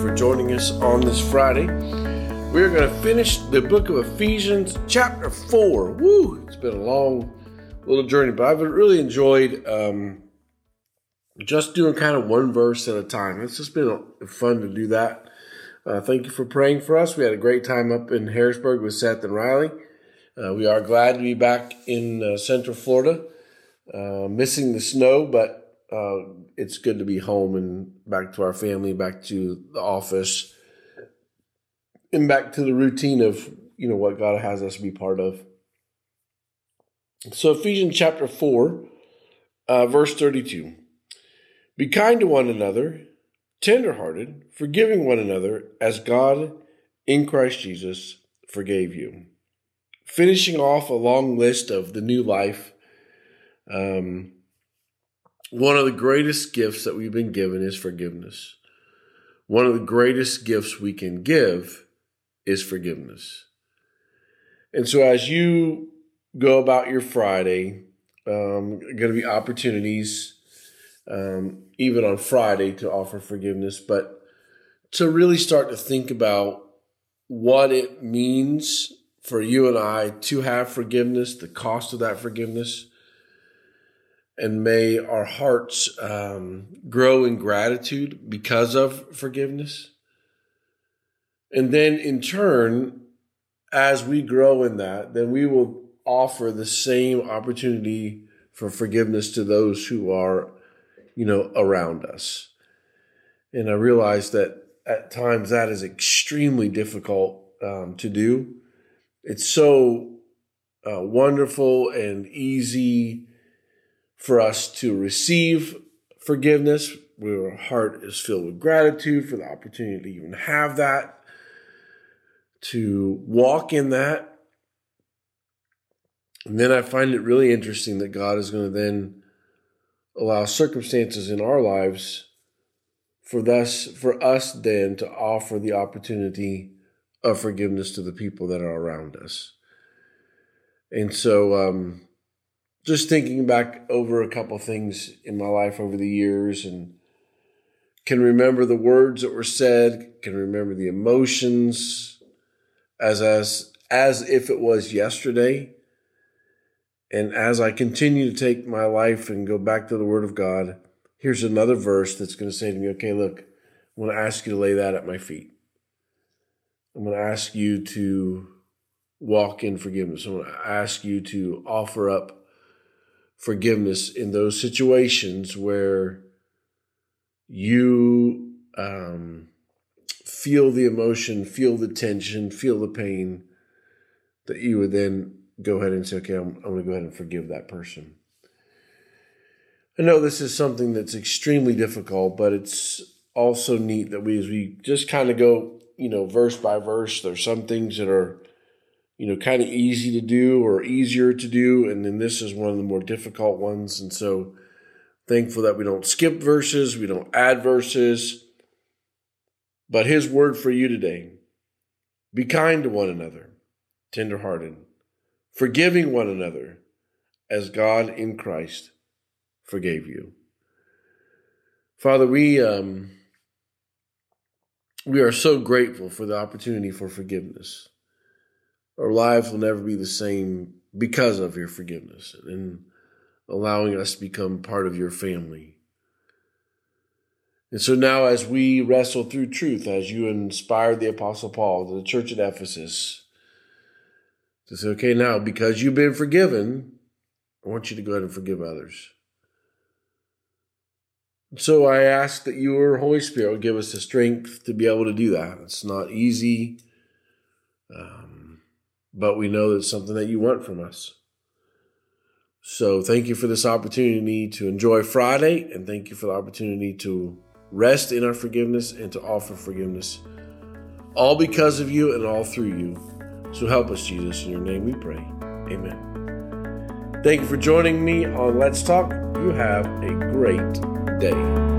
for joining us on this Friday. We're going to finish the book of Ephesians, chapter 4. Woo! It's been a long little journey, but I've really enjoyed just doing kind of one verse at a time. It's just been fun to do that. Thank you for praying for us. We had a great time up in Harrisburg with Seth and Riley. We are glad to be back in Central Florida, missing the snow, but it's good to be home and back to our family, back to the office, and back to the routine of, what God has us be part of. So Ephesians chapter 4, verse 32. Be kind to one another, tenderhearted, forgiving one another, as God in Christ Jesus forgave you. Finishing off a long list of the new life. One of the greatest gifts that we've been given is forgiveness. One of the greatest gifts we can give is forgiveness. And so as you go about your Friday, going to be opportunities, even on Friday, to offer forgiveness, but to really start to think about what it means for you and I to have forgiveness, the cost of that forgiveness. And may our hearts grow in gratitude because of forgiveness. And then in turn, as we grow in that, then we will offer the same opportunity for forgiveness to those who are, around us. And I realize that at times that is extremely difficult to do. It's so wonderful and easy for us to receive forgiveness, where our heart is filled with gratitude for the opportunity to even have that, to walk in that. And then I find it really interesting that God is going to then allow circumstances in our lives for us then to offer the opportunity of forgiveness to the people that are around us. And so, just thinking back over a couple things in my life over the years, and can remember the words that were said, can remember the emotions as if it was yesterday. And as I continue to take my life and go back to the Word of God, here's another verse that's going to say to me, okay, look, I'm going to ask you to lay that at my feet. I'm going to ask you to walk in forgiveness. I'm going to ask you to offer up forgiveness in those situations where you feel the emotion, feel the tension, feel the pain, that you would then go ahead and say, okay, I'm going to go ahead and forgive that person. I know this is something that's extremely difficult, but it's also neat that as we just kind of go, verse by verse, there's some things that are kind of easy to do or easier to do. And then this is one of the more difficult ones. And so thankful that we don't skip verses, we don't add verses. But his word for you today: be kind to one another, tenderhearted, forgiving one another, as God in Christ forgave you. Father, we are so grateful for the opportunity for forgiveness. Our lives will never be the same because of your forgiveness and allowing us to become part of your family. And so now as we wrestle through truth, as you inspired the Apostle Paul to the church at Ephesus to say, okay, now because you've been forgiven, I want you to go ahead and forgive others. So I ask that your Holy Spirit will give us the strength to be able to do that. It's not easy. But we know it's something that you want from us. So thank you for this opportunity to enjoy Friday, and thank you for the opportunity to rest in our forgiveness and to offer forgiveness, all because of you and all through you. So help us, Jesus. In your name we pray. Amen. Thank you for joining me on Let's Talk. You have a great day.